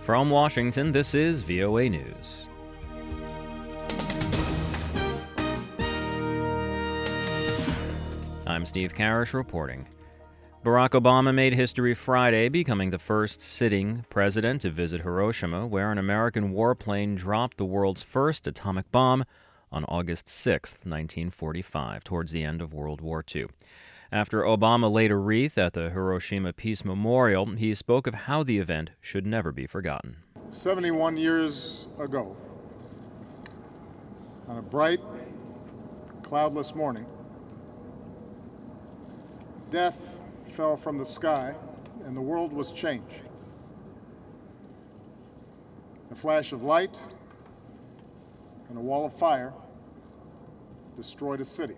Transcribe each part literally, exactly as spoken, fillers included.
From Washington, this is V O A News. I'm Steve Karish reporting. Barack Obama made history Friday, becoming the first sitting president to visit Hiroshima, where an American warplane dropped the world's first atomic bomb on August sixth, nineteen forty-five, towards the end of World War Two. After Obama laid a wreath at the Hiroshima Peace Memorial, he spoke of how the event should never be forgotten. seventy-one years ago, on a bright, cloudless morning, death fell from the sky and the world was changed. A flash of light and a wall of fire destroyed a city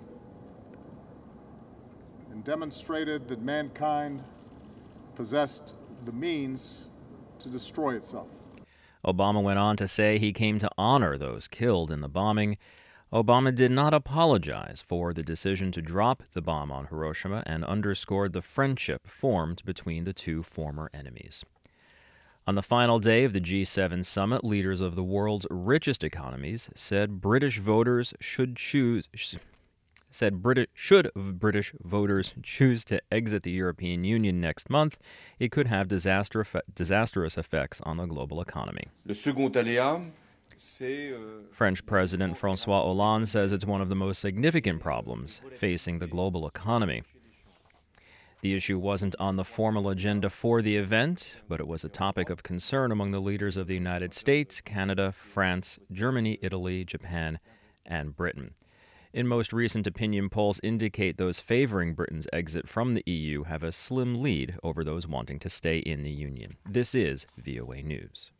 and demonstrated that mankind possessed the means to destroy itself. Obama went on to say he came to honor those killed in the bombing. Obama did not apologize for the decision to drop the bomb on Hiroshima and underscored the friendship formed between the two former enemies. On the final day of the G seven summit, leaders of the world's richest economies said British voters should choose said British should British voters choose to exit the European Union next month, it could have disaster, disastrous effects on the global economy. Le second aléa, French President François Hollande says it's one of the most significant problems facing the global economy. The issue wasn't on the formal agenda for the event, but it was a topic of concern among the leaders of the United States, Canada, France, Germany, Italy, Japan, and Britain. In most recent opinion polls indicate those favoring Britain's exit from the E U have a slim lead over those wanting to stay in the Union. This is V O A News.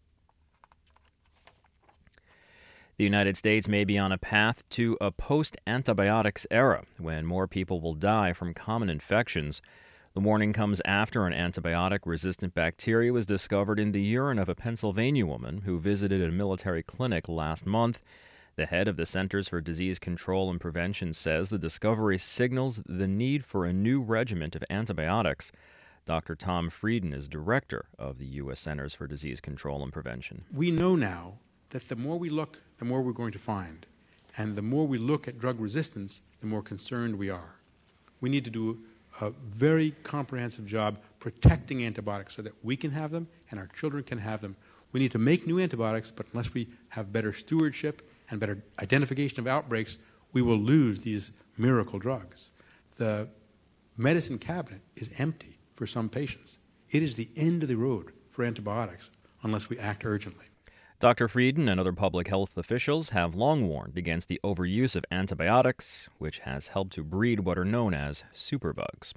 The United States may be on a path to a post-antibiotics era when more people will die from common infections. The warning comes after an antibiotic-resistant bacteria was discovered in the urine of a Pennsylvania woman who visited a military clinic last month. The head of the Centers for Disease Control and Prevention says the discovery signals the need for a new regimen of antibiotics. Doctor Tom Frieden is director of the U S Centers for Disease Control and Prevention. We know now that the more we look, the more we're going to find. And the more we look at drug resistance, the more concerned we are. We need to do a very comprehensive job protecting antibiotics so that we can have them and our children can have them. We need to make new antibiotics, but unless we have better stewardship and better identification of outbreaks, we will lose these miracle drugs. The medicine cabinet is empty for some patients. It is the end of the road for antibiotics unless we act urgently. Doctor Frieden and other public health officials have long warned against the overuse of antibiotics, which has helped to breed what are known as superbugs.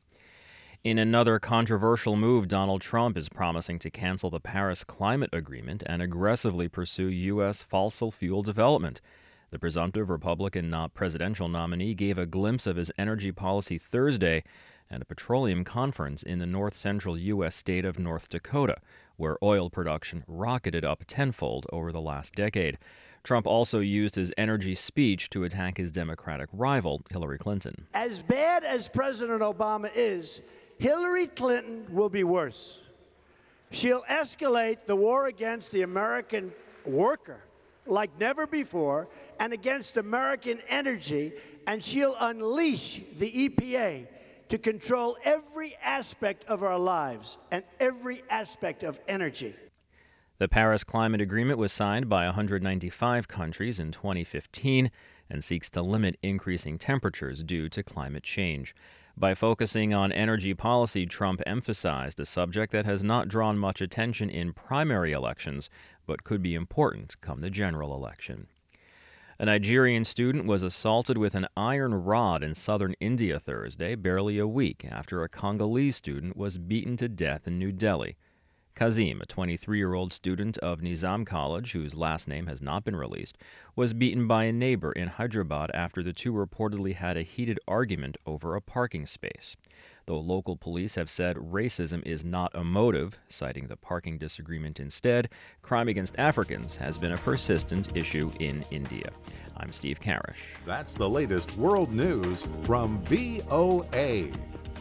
In another controversial move, Donald Trump is promising to cancel the Paris Climate Agreement and aggressively pursue U S fossil fuel development. The presumptive Republican not presidential nominee gave a glimpse of his energy policy Thursday at a petroleum conference in the north-central U S state of North Dakota, where oil production rocketed up tenfold over the last decade. Trump also used his energy speech to attack his Democratic rival, Hillary Clinton. As bad as President Obama is, Hillary Clinton will be worse. She'll escalate the war against the American worker like never before and against American energy, and she'll unleash the E P A to control every aspect of our lives and every aspect of energy. The Paris Climate Agreement was signed by one hundred ninety-five countries in twenty fifteen and seeks to limit increasing temperatures due to climate change. By focusing on energy policy, Trump emphasized a subject that has not drawn much attention in primary elections, but could be important come the general election. A Nigerian student was assaulted with an iron rod in southern India Thursday, barely a week after a Congolese student was beaten to death in New Delhi. Kazim, a twenty-three-year-old student of Nizam College, whose last name has not been released, was beaten by a neighbor in Hyderabad after the two reportedly had a heated argument over a parking space. Though local police have said racism is not a motive, citing the parking disagreement instead, crime against Africans has been a persistent issue in India. I'm Steve Karish. That's the latest world news from V O A.